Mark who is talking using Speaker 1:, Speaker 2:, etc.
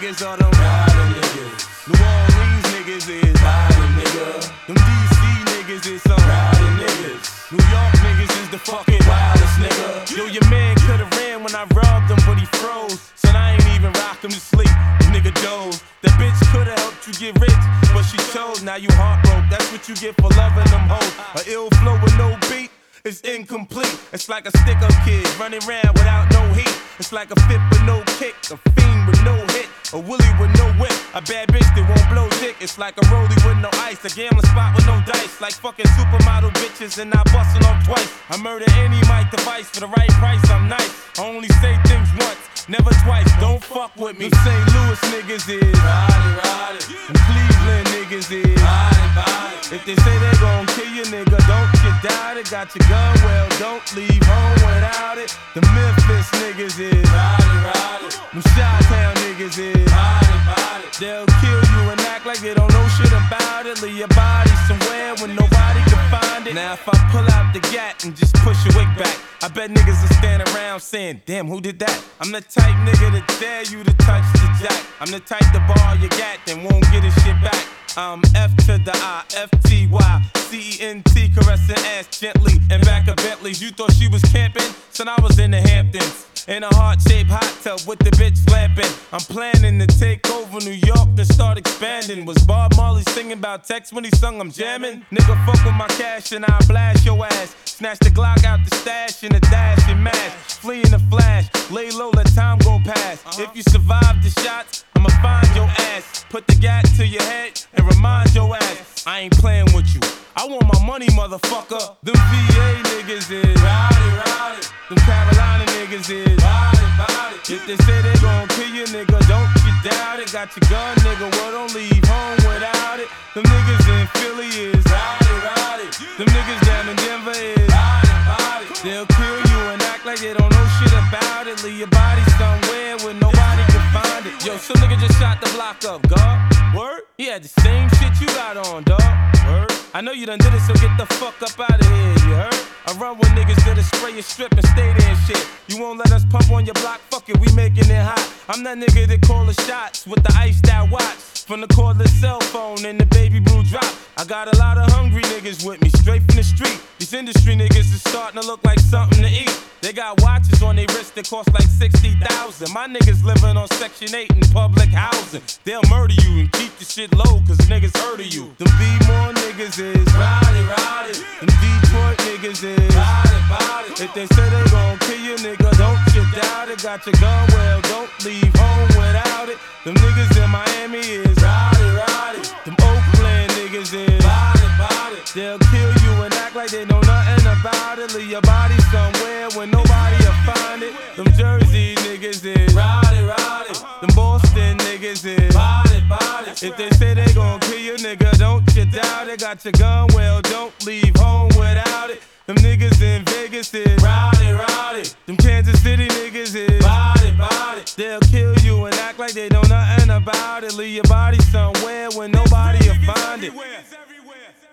Speaker 1: niggas are them riding niggas. New Orleans niggas is riding nigga. Them DC niggas is some riding niggas. New York niggas is the fucking wildest nigga. Yo, your man could've ran when I robbed him, but he froze. So I ain't even rock him to sleep. The nigga dove. That bitch could've helped you get rich, but she chose. Now you heartbroken. That's what you get for loving them hoes. A ill flow with no beat. It's incomplete. It's like a stick-up kid running around without no heat. It's like a fit with no kick, a fiend with no hit, a willy with no whip, a bad bitch that won't blow dick. It's like a rollie with no ice, a gambling spot with no dice. Like fucking supermodel bitches and not busting off twice. I murder any mic device for the right price. I'm nice. I only say things once, never twice. Don't fuck with me. Them St. Louis niggas is ride it. Them Cleveland niggas is ride it. If they say they gon' kill you, nigga, don't get doubted. Got your gun, well, don't leave home without it. The Memphis niggas is ride it. Them Chi-Town niggas is ride it. They'll kill you and act like they don't know shit about it. Leave your body somewhere when nobody can find it. Now if I pull out the gat and just push your wig back, I bet niggas will stand around saying, damn, who did that? I'm the type nigga to dare you to touch the jack. I'm the type to borrow your gat then won't get his shit back. I'm F to the I, F-T-Y, C-E-N-T, caressing ass gently. And back of Bentleys, you thought she was camping? Son, I was in the Hamptons. In a heart-shaped hot tub with the bitch lamping. I'm planning to take over New York and start expanding. Was Bob Marley singing about text when he sung I'm jamming? Nigga, fuck with my cash and I'll blast your ass. Snatch the Glock out the stash and a dash and mash. Flee in a flash, lay low, let time go past. If you survive the shots, I'ma find your ass. Put the gat to your head and remind your ass I ain't playing with you. I want my money, motherfucker. Them VA niggas is ride it. Them Carolina niggas is ride it. If they say they gon' kill you, nigga, don't get doubted. Got your gun, nigga, well, don't leave home without it. Them niggas in Philly is ride it. Them niggas down in Denver is ride it. They'll kill you and act like they don't know shit about it. Leave your body somewhere where nobody can find it. Yo, some nigga just shot the block up, God. Word? He had the same shit you got on, dawg. Word? I know you done did it, so get the fuck up out of here, you heard? I run with niggas that'll spray your strip and stay there and shit. You won't let us pump on your block, fuck it, we making it hot. I'm that nigga that call the shots with the iced out watch. From the cordless cell phone and the baby blue drop. I got a lot of hungry niggas with me, straight from the street. These industry niggas is starting to look like something to eat. They got watches on their wrists that cost like 60,000. My niggas living on Section 8 in public housing. They'll murder you and keep the shit low, cause niggas heard of you. Them B-more niggas is ride it. Them Detroit niggas is ride it. If they say they gon' kill you, nigga, don't you doubt it. Got your gun, well, don't leave home without it. Them niggas in Miami is ride it. Them Oakland niggas is ride it. They'll kill you and act like they know nothing about it. Leave your body somewhere where nobody'll find it. Them Jersey niggas is ride it. Them Boston niggas is ride it. If they say they gon' kill you, nigga, don't you doubt it. Got your gun, well, don't leave home without it. Them niggas in Vegas is ride it. Them Kansas City niggas is ride it. They'll kill you and act like they know nothing about it. Leave your body somewhere where nobody'll find it.